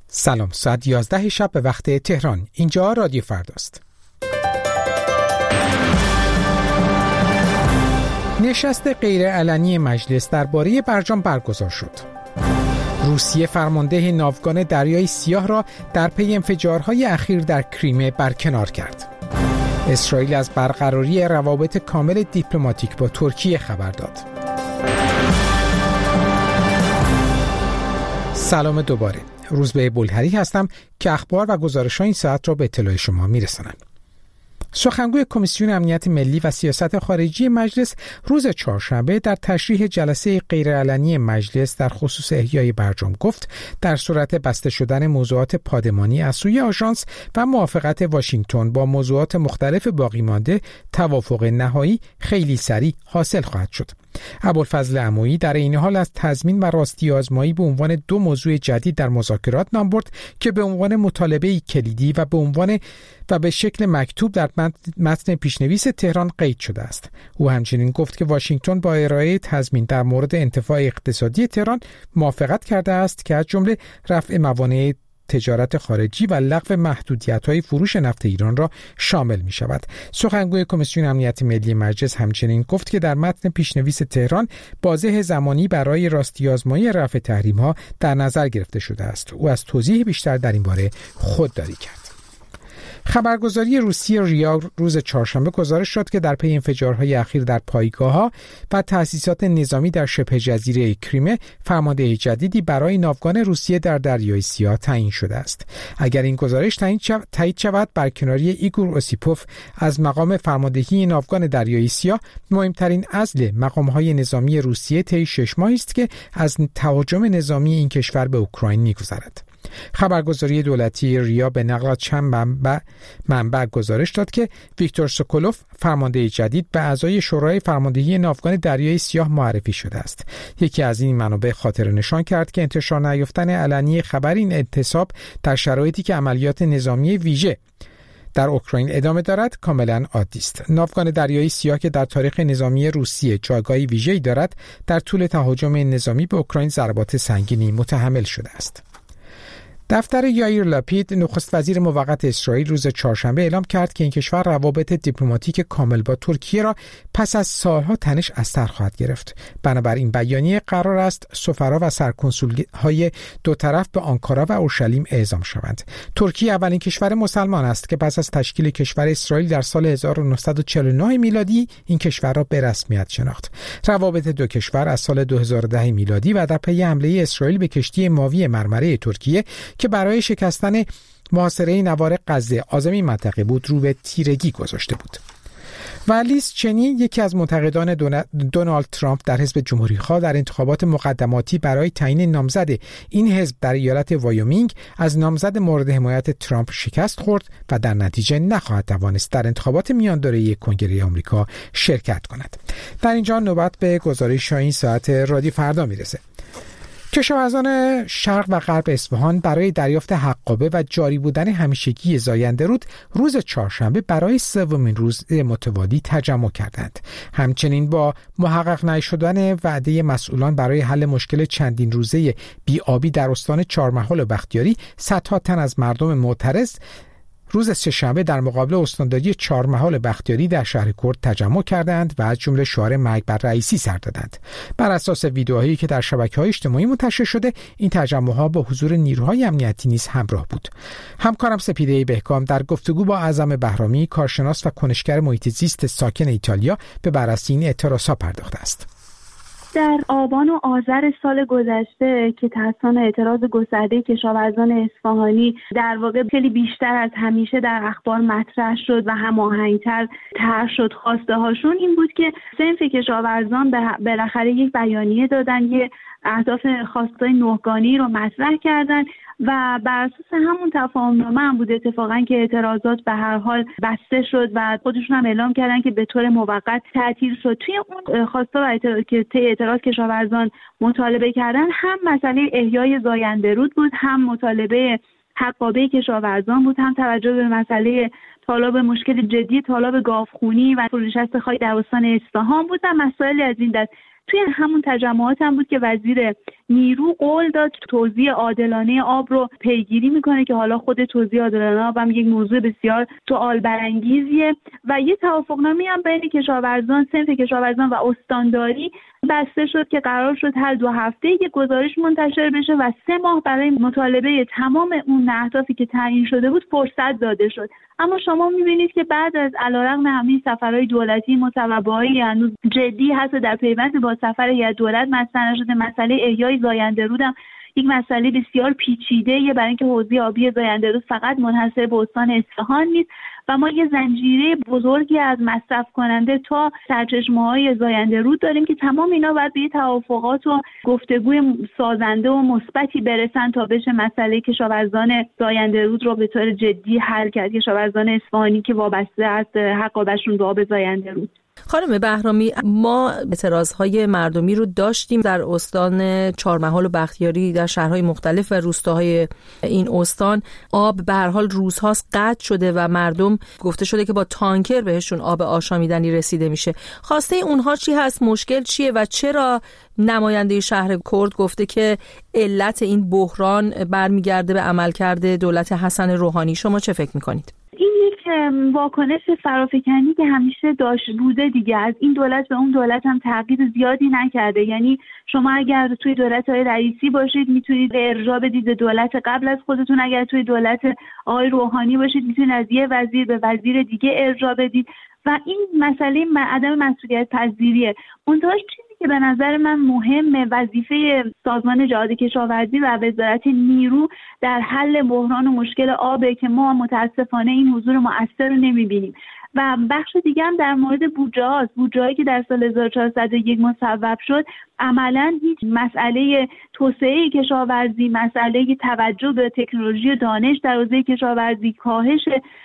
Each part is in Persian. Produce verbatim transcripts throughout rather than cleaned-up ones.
سلام، ساعت یازده شب به وقت تهران. اینجا رادیو فرداست. نشست غیرعلنی مجلس درباره برجام برگزار شد. روسیه فرمانده ناوگان دریای سیاه را در پی انفجارهای اخیر در کریمه برکنار کرد. اسرائیل از برقراری روابط کامل دیپلماتیک با ترکیه خبر داد. سلام دوباره. روزبه بلهری هستم که اخبار و گزارش‌های این ساعت را به اطلاع شما می‌رسانم. سخنگوی کمیسیون امنیت ملی و سیاست خارجی مجلس روز چهارشنبه در تشریح جلسه غیرعلنی مجلس در خصوص احیای برجام گفت در صورت بسته شدن موضوعات پادمانی از سوی آژانس و موافقت واشنگتن با موضوعات مختلف باقی مانده، توافق نهایی خیلی سریع حاصل خواهد شد. ابوالفضل عمویی در این حال از تضمین و راستی آزمایی به عنوان دو موضوع جدید در مذاکرات نام برد که به عنوان مطالبه کلیدی و به عنوان و به شکل مکتوب در متن پیشنویس تهران قید شده است. او همچنین گفت که واشنگتن با ارائه تضمین در مورد انتفاع اقتصادی تهران موافقت کرده است که از جمله رفع موانع تجارت خارجی و لغو محدودیت‌های فروش نفت ایران را شامل می شود. سخنگوی کمیسیون امنیت ملی مجلس همچنین گفت که در متن پیشنویس تهران بازه زمانی برای راستی آزمایی رفع تحریم‌ها در نظر گرفته شده است. او از توضیح بیشتر در این باره خودداری کرد. خبرگزاری روسی ریا روز چهارشنبه گزارش داد که در پی انفجارهای اخیر در پایگاه‌ها و تأسیسات نظامی در شبه جزیره کریمه فرمانده جدیدی برای ناوگان روسیه در دریای سیاه تعیین شده است. اگر این گزارش تایید شود، برکناری ایگور اوسیپوف از مقام فرماندهی ناوگان دریای سیاه مهمترین عزل مقام‌های نظامی روسیه طی شش ماهی است که از تهاجم نظامی این کشور به اوکراین می‌گذرد. خبرگزاری دولتی ریا به نقل چند منبع, منبع گزارش داد که ویکتور سوکولوف فرمانده جدید به اعضای شورای فرماندهی ناوگان دریای سیاه معرفی شده است. یکی از این منابع خاطر نشان کرد که انتشار نیافتن علنی خبر این انتصاب در شرایطی که عملیات نظامی ویژه در اوکراین ادامه دارد کاملا عادی است. ناوگان دریای سیاه که در تاریخ نظامی روسیه جایگاهی ویژه‌ای دارد، در طول تهاجم نظامی به اوکراین ضربات سنگینی متحمل شده است. دفتر یائیر لاپید نخست وزیر موقت اسرائیل روز چهارشنبه اعلام کرد که این کشور روابط دیپلماتیک کامل با ترکیه را پس از سالها تنش از سر خواهد گرفت. بنابراین بیانیه قرار است سفرا و سرکنسول‌های دو طرف به آنکارا و اورشلیم اعزام شوند. ترکیه اولین کشور مسلمان است که پس از تشکیل کشور اسرائیل در سال هزار و نهصد و چهل و نه میلادی این کشور را به رسمیت شناخت. روابط دو کشور از سال دو هزار و ده میلادی و در پی حمله اسرائیل به کشتی ماوی مرمره ترکیه که برای شکستن محاصره نوار غزه عازم این منطقه بود رو به تیرگی گذاشته بود. و لیز چنی، یکی از منتقدان دونالد ترامپ در حزب جمهوری‌خواه، در انتخابات مقدماتی برای تعیین نامزد این حزب در ایالت وایومینگ از نامزد مورد حمایت ترامپ شکست خورد و در نتیجه نخواهد توانست در انتخابات میاندوره کنگره آمریکا شرکت کند. در اینجا نوبت به گزارش این ساعت رادیو فردا میرسه. کشاورزان شرق و غرب اصفهان برای دریافت حقابه و جاری بودن همیشگی زاینده رود روز چهارشنبه برای سومین روز متوالی تجمع کردند. همچنین با محقق نشدن وعده مسئولان برای حل مشکل چندین روزه بی‌آبی در استان چهارمحال و بختیاری، صدها تن از مردم معترض روز سه‌شنبه در مقابل استانداری چهارمحال بختیاری در شهر کرد تجمع کردند و از جمله شعار مرگ بر رئیسی سر دادند. بر اساس ویدیوهایی که در شبکه‌های اجتماعی منتشر شده، این تجمع‌ها با حضور نیروهای امنیتی نیز همراه بود. همکارم سپیده بهکام در گفتگو با اعظم بهرامی، کارشناس و کنشگر محیط زیست ساکن ایتالیا، به بررسی این اعتراضات پرداخته است. در آبان و آذر سال گذشته که تحسن اعتراض گسترده کشاورزان اصفهانی در واقع خیلی بیشتر از همیشه در اخبار مطرح شد و هماهنگتر طرح شد، خواسته هاشون این بود که صنف کشاورزان بالاخره یک بیانیه دادن، یه اهداف خواستای نهگانی رو مطرح کردن و بر اساس همون تفاهم‌نامه هم بود اتفاقا که اعتراضات به هر حال بسته شد و خودشون هم اعلام کردن که به طور موقت تعطیل شد. توی اون خواستا و اعتراض که طی اعتراض کشاورزان مطالبه کردن، هم مسئله احیای زاینده رود بود، هم مطالبه حقابه کشاورزان بود، هم توجه به مسئله طالاب مشکل جدی طالاب گاوخونی و فرونشست خاک در استان اصفهان بود و مسائل از این دست. توی همون تجمعات هم بود که وزیر نیرو قول داد توزیع عادلانه آب رو پیگیری میکنه که حالا خود توزیع عادلانه آب هم یک موضوع بسیار سوال برانگیزیه و یه توافقنامه هم بین کشاورزان، صنف کشاورزان و استانداری بسته شد که قرار شد هر دو هفته یک گزارش منتشر بشه و سه ماه برای مطالبه تمام اون اهدافی که تعیین شده بود فرصت داده شد. اما شما می‌بینید که بعد از علیرغم همین سفرهای دولتی مصوبه‌های هنوز جدی حتی در پیوند با سفر هیئت دولت مطرح نشده. مسئله احیای زاینده رود هم یک مسئله بسیار پیچیده‌ایه برای اینکه حوزه آبی زاینده رود فقط منحصر به استان اصفهان نیست و ما یه زنجیره بزرگی از مصرف کننده تا سرچشمه‌های زاینده رود داریم که تمام اینا باید به توافقات و گفتگوی سازنده و مثبتی برسن تا بشه مسئله کشاورزان زاینده رود رو به طور جدی حل کرد، کشاورزان اصفهانی که وابسته است حق آبشون به آب زاینده رود. خانم بهرامی، ما اعتراضهای مردمی رو داشتیم در استان چهارمحال و بختیاری، در شهرهای مختلف و روستاهای این استان. آب به هر حال روزهاست قطع شده و مردم گفته شده که با تانکر بهشون آب آشامیدنی رسیده میشه. خواسته اونها چی هست؟ مشکل چیه و چرا نماینده شهر کرد گفته که علت این بحران برمیگرده به عملکرد دولت حسن روحانی؟ شما چه فکر میکنید؟ این یک واکنش فرافکنی که همیشه داشت بوده دیگه. از این دولت به اون دولت هم تغییر زیادی نکرده. یعنی شما اگر توی دولت‌های رئیسی باشید میتونید ارجاع بدید به دولت قبل از خودتون، اگر توی دولت آقای روحانی باشید میتونید از یه وزیر به وزیر دیگه ارجاع بدید و این مسئله عدم مسئولیت پذیریه. منتها چیزی که به نظر من مهمه، وظیفه سازمان جهاد کشاورزی و وزارت نیرو در حل بحران و مشکل آبه که ما متاسفانه این حضور مؤثر رو نمیبینیم. و بخش دیگه هم در مورد بودجه هاست. بودجه‌ای که در سال هزار و چهارصد و یک مصوب شد عملاً هیچ مسئله توسعه کشاورزی، مسئله توجه به تکنولوژی و دانش در حوزه کشاورزی، کاهش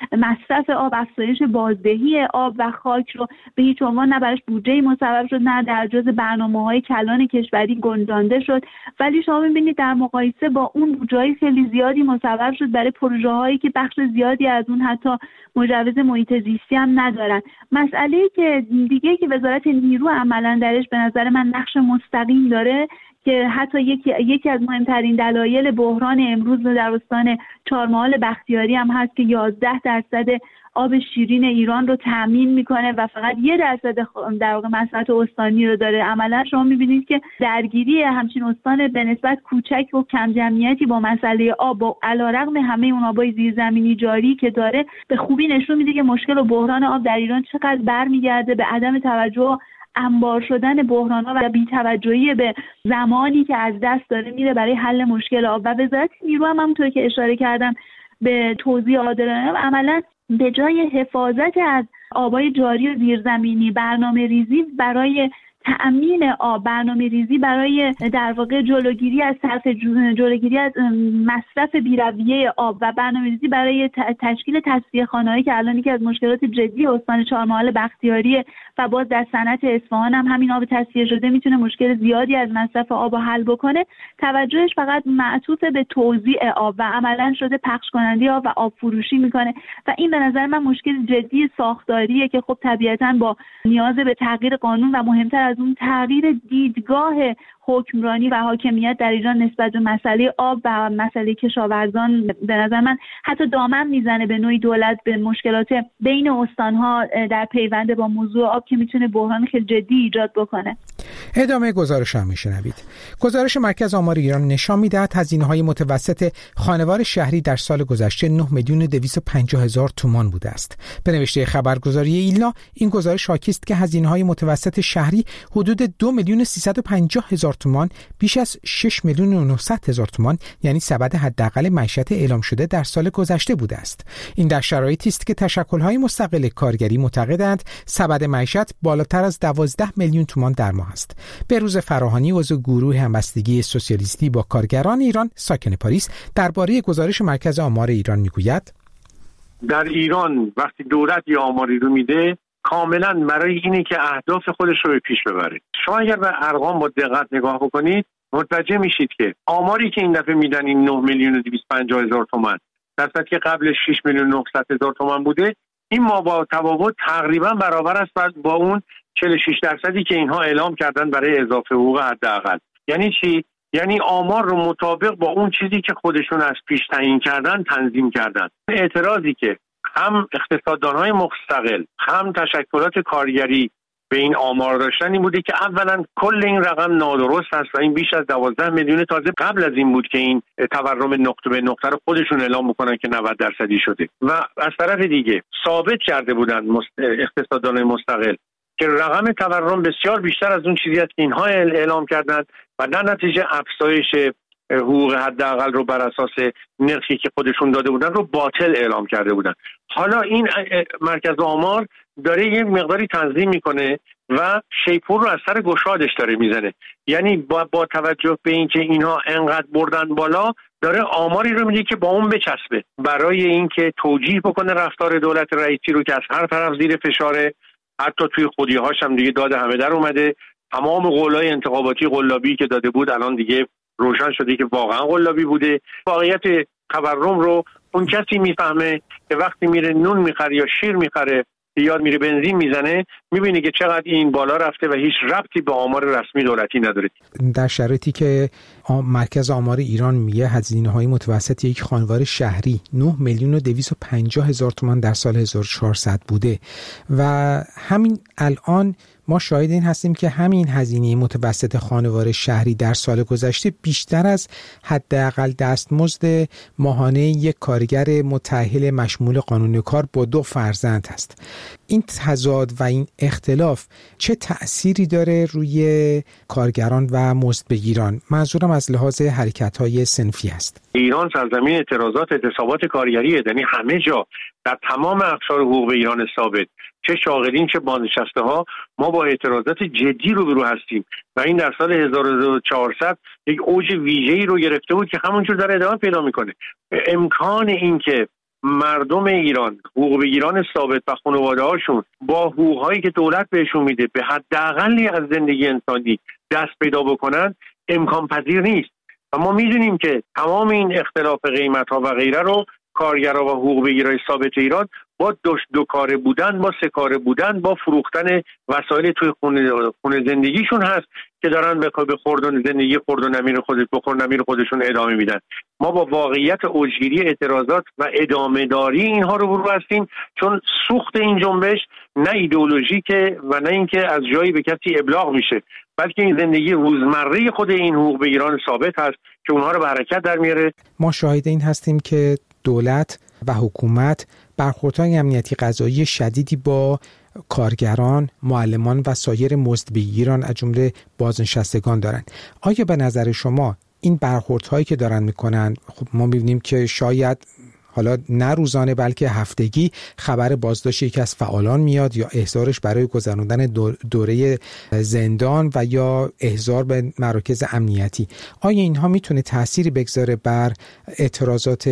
مصرف آب، افزایش بازدهی آب و خاک رو به هیچ عنوان نه براش بودجه مصوب شد، نه در جزء برنامه‌های کلان کشوری گنجانده شد. ولی شما می‌بینید در مقایسه با اون بودجه‌های خیلی زیادی مصوب شد برای پروژه‌هایی که بخش زیادی از اون حتی مجوز محیط زیستی هم ندارن. مسئله که دیگه که وزارت نیرو عملاً درش به نظر من نقش مستقیم داره که حتی یکی یکی از مهمترین دلایل بحران امروز در استان چهارمحال بختیاری هم هست که یازده درصد آب شیرین ایران رو تامین میکنه و فقط یک درصد در واقع مصرف استانی رو داره. عملا شما میبینید که درگیری همچین استان به نسبت کوچک و کم جمعیتی با مسئله آب و علیرغم همه اون آبای زیرزمینی جاری که داره به خوبی نشون میده که مشکل و بحران آب در ایران چقدر برمیگرده به عدم توجه انبار شدن بحران‌ها و بی‌توجهی به زمانی که از دست داره میره برای حل مشکل آب. و وزارت نیرو هم همونطور که اشاره کردم به توزیع عادلانه و عملاً به جای حفاظت از آبای جاری و زیرزمینی، برنامه ریزی برای تأمین آب، برنامه ریزی برای در واقع جلوگیری از صرف جلوگیری از مصرف بی‌رویه آب و برنامه ریزی برای تشکیل تصفیه خانه‌هایی که الان یکی از مشکلات جدی استان چهارمحال بختیاری و باز در صنعت اصفهان هم همین آب تصفیه شده میتونه مشکل زیادی از مصرف آب حل بکنه. توجهش فقط معطوف به توزیع آب و عملاً شده پخش کننده آب و آب فروشی میکنه و این به نظر من مشکل جدی ساختاریه که خب طبیعتاً با نیاز به تغییر قانون و مهمتر از اون تغییر دیدگاه حکمرانی و حاکمیت در ایران نسبت به مسئله آب و مسئله کشاورزان به نظر من حتی دامن میزنه به نوعی دولت به مشکلات بین استانها در پیوند با موضوع آب که میتونه بحران خیلی جدی ایجاد بکنه. ادامه گزارش هم میشنوید. گزارش مرکز آمار ایران نشان میدهد هزینه‌های متوسط خانوار شهری در سال گذشته نه میلیون و دویست و پنجاه هزار تومان بوده است. به نوشته خبرگزاری ایلنا این گزارش حاکی است که هزینه‌های متوسط شهری حدود دو میلیون و سیصد و پنجاه هزار تومان بیش از شش میلیون و نهصد هزار تومان یعنی سبد حداقل معیشت اعلام شده در سال گذشته بوده است. این در شرایطی است که تشکل‌های مستقل کارگری معتقدند سبد معیشت بالاتر از دوازده میلیون تومان در ماه است. بهروز فراهانی عضو گروه همبستگی سوسیالیستی با کارگران ایران ساکن پاریس درباره گزارش مرکز آمار ایران میگوید: در ایران وقتی دولت یا آماری رو میده کاملا برای اینه که اهداف خودش رو به پیش ببره. شما اگر به ارقام با دقت نگاه بکنید متوجه میشید که آماری که این دفعه میدن این نه میلیون و دویست و پنجاه هزار تومان در صورتی که قبل شش میلیون و نهصد هزار تومان بوده، این ما با تفاوت تقریبا برابر است با اون چهل و شش درصدی که اینها اعلام کردن برای اضافه حقوق حداقل. یعنی چی؟ یعنی آمار رو مطابق با اون چیزی که خودشون از پیش تعیین کردن تنظیم کردن. اعتراضی که هم اقتصاددان‌های مستقل هم تشکلات کارگری به این آمار داشتن این بوده که اولا کل این رقم نادرست است و این بیش از دوازده میلیون تازه قبل از این بود که این تورم نقطه به نقطه رو خودشون اعلام میکنن که نود درصدی شده و از طرف دیگه ثابت کرده بودن اقتصاددانان مستقل که رقم تورم بسیار بیشتر از اون چیزی است که اینها اعلام کردند و در نتیجه افزایش حقوق حداقل رو بر اساس نرخی که خودشون داده بودن رو باطل اعلام کرده بودن. حالا این مرکز آمار داره یک مقداری تنظیم میکنه و شیپور رو از سر گشادش داره میزنه. یعنی با, با توجه به اینکه اینها انقدر بردن بالا داره آماری رو میده که با اون بچسبه برای اینکه توجیه بکنه رفتار دولت رئیسی رو که از هر طرف زیر فشاره. حتی توی خودی‌هاش هم دیگه داد همه در اومده. تمام قولای انتخاباتی قلابی که داده بود الان دیگه روشن شده که واقعا قلابی بوده. واقعیت تورم رو اون کسی میفهمه که وقتی میره نون میخره یا شیر میخره یا میره بنزین میزنه میبینه که چقدر این بالا رفته و هیچ ربطی به آمار رسمی دولتی نداره. در شرایطی که مرکز آمار ایران میگه هزینه‌های متوسط یک خانوار شهری نه میلیون و دویست و پنجاه هزار تومان در سال هزار و چهارصد بوده و همین الان ما شاهد این هستیم که همین هزینه متوسط خانوار شهری در سال گذشته بیشتر از حداقل دستمزد ماهانه یک کارگر متأهل مشمول قانون کار با دو فرزند است. این تضاد و این اختلاف چه تأثیری داره روی کارگران و مزدبگیران؟ منظورم از لحاظ حرکت‌های صنفی است. ایران سرزمین اعتراضات اعتصابات کارگریه، یعنی همه جا در تمام اقشار حقوق ایران ثابت، چه شاغلین چه بازنشسته ها، ما با اعتراضات جدی روبرو هستیم و این در سال هزار و چهارصد یک اوج ویژه‌ای رو گرفته بود که همونجور داره ادامه پیدا میکنه. امکان این که مردم ایران، حقوق بگیران ثابت و خانواده هاشون با حقوقهایی که دولت بهشون میده به حداقلی از زندگی انسانی دست پیدا بکنن امکان پذیر نیست و ما میدونیم که تمام این اختلاف قیمت ها و غیره رو کارگرها و حقوق بگیرای ثابت ایران با دو, دو کاره بودن، با سه کاره بودن، با فروختن وسایل توی خونه, خونه زندگیشون هست که دارن به خوردن زندگی خورد و نمیر خودش بخور نمیر خودشون ادامه میدن. ما با واقعیت اوجگیری اعتراضات و ادامه داری اینها رو برو هستیم، چون سوخت این جنبش نه ایدئولوژیکه و نه اینکه از جایی به کسی ابلاغ میشه، بلکه این زندگی روزمره خود این حقوق بگیران ثابت هست که اونها رو به حرکت در میاره. ما شاهد این هستیم که دولت و حکومت برخوردهای امنیتی قضایی شدیدی با کارگران، معلمان و سایر مزدبگیران از جمله بازنشستگان دارند. آیا به نظر شما این برخوردهایی که دارن میکنن، خب ما میبینیم که شاید حالا نه روزانه بلکه هفتگی خبر بازداشت یکی از فعالان میاد یا احضارش برای گذراندن دوره زندان و یا احضار به مراکز امنیتی، آیا اینها میتونه تأثیری بگذاره بر اعتراضات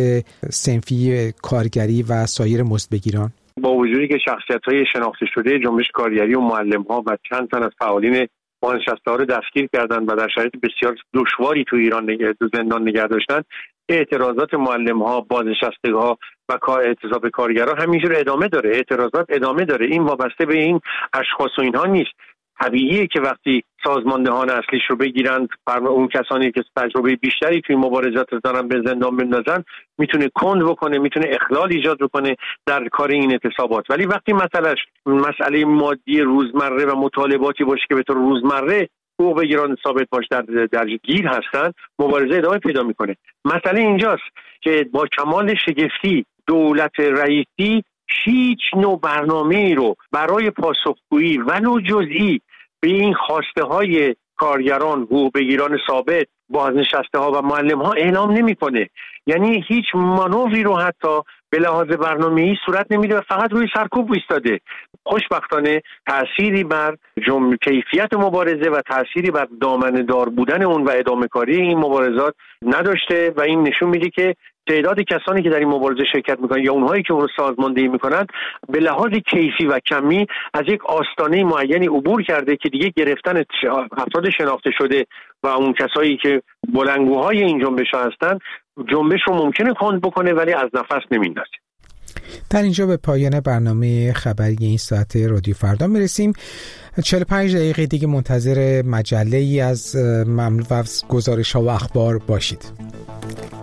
صنفی کارگری و سایر مزدبگیران؟ با وجودی که شخصیت‌های شناخته شده جنبش کارگری و معلم‌ها و چند تن از فعالین بازنشسته‌ها رو دستگیر کردن و در شرایط بسیار دشواری تو ایران تو زندان نگه داشتن، اعتراضات معلم‌ها، بازنشستگان و اعتصاب کارگرها همینجور ادامه داره. اعتراضات ادامه داره. این وابسته به این اشخاص و اینها نیست. طبیعیه که وقتی سازماندهان اصلیش رو بگیرن، اون کسانی که تجربه بیشتری توی مبارزات دارن به زندان بندازن، میتونه کند بکنه، میتونه اخلال ایجاد بکنه در کار این اعتصابات. ولی وقتی مسئلهش مسئله مادی روزمره و مطالباتی باشه که به طور روزمره حقوق بگیران ثابت باش در درگیر هستن، مبارزه ادامه پیدا میکنه. مسئله اینجاست که با کمال شگفتی دولت رئیسی هیچ نوع برنامه‌ای رو برای پاسخگویی ولو جزئی به این خواسته های کارگران، حقوق بگیران ثابت، بازنشسته ها و معلم ها اعلام نمیکنه. یعنی هیچ مانوری رو حتی به لحاظ برنامه‌ای صورت نمیده و فقط روی سرکوب ایستاده. خوشبختانه تأثیری بر جمع کیفیت مبارزه و تأثیری بر دامنه دار بودن اون و ادامه کاری این مبارزات نداشته و این نشون میده که تعداد کسانی که در این مبارزه شرکت میکنن یا اونهایی که اون رو سازماندهی میکنن به لحاظ کیفی و کمی از یک آستانه معینی عبور کرده که دیگه گرفتن افراد شناخته شده و اون کسایی که بلندگوهای این جنبش ها هستن جنبش رو ممکنه کند بکنه ولی از نفس نمیندازه. در اینجا به پایان برنامه خبری این ساعت رادیو فردا میرسیم. چهل و پنج دقیقه دیگه منتظر مجله ای از مملو از گزارش ها و اخبار باشید.